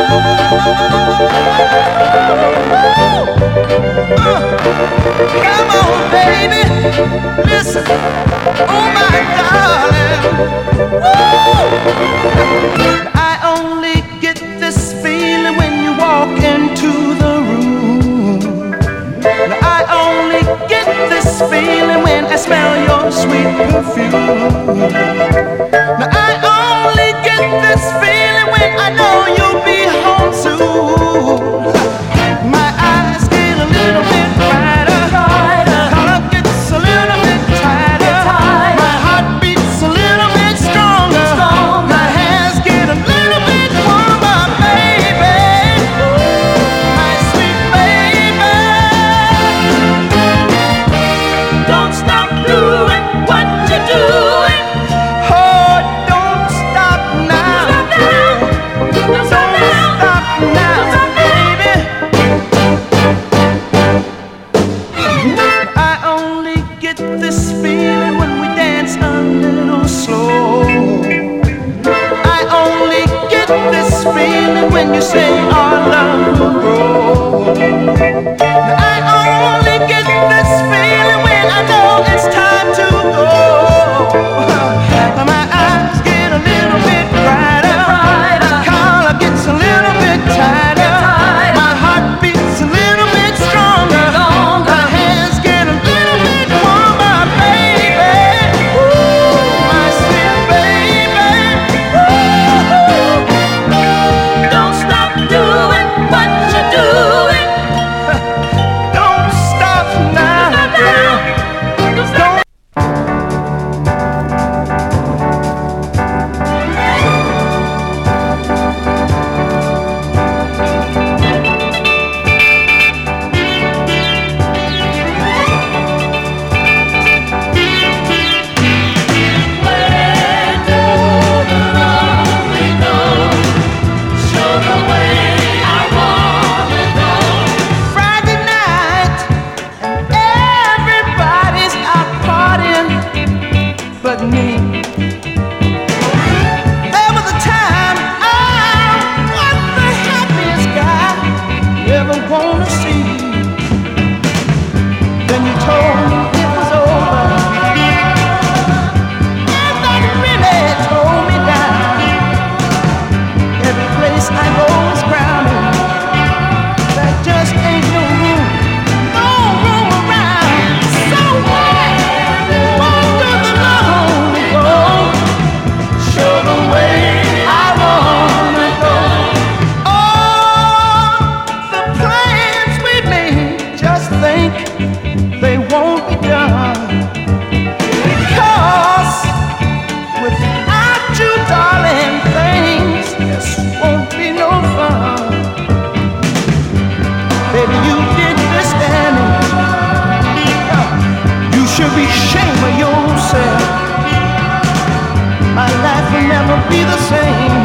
Come on, baby, listen, oh my darling. Woo! I only get this feeling when you walk into the room. I only get this feeling when I smell your sweet perfume. I only get this feeling when I know you'll be home soon. My eyes get a little bit brighter, color gets a little bit tighter, my heart beats a little bit stronger, my hands get a little bit warmer, baby, my sweet baby. Don't stop doing what you're doing. Oh, don't stop now. Don't stop now, baby. I only get this feeling when we dance a little slow. I only get this feeling when you say our love will grow. I only get this feeling when I know it's time to go. My eyes get a little bit brighter, collar gets a little bit tighter, my heart beats a little bit stronger, my hands get a little bit warmer, baby. Ooh, my sweet baby. Ooh. Don't stop doing what you're doing. Don't stop now, girl. Don't. Friday night, everybody's out partying but me. There was a time I was the happiest guy you ever wanna see. Then you told me it was over, and that really tore me down. Every place I go is crowded. There just ain't no room around. So what? Won't do the lonely go? Show the way I wanna go. All the plans we made, just think they won't be done. Because without you, darling, things just won't be no fun. Baby, you didn't understand me. You should be ashamed of yourself. My life will never be the same.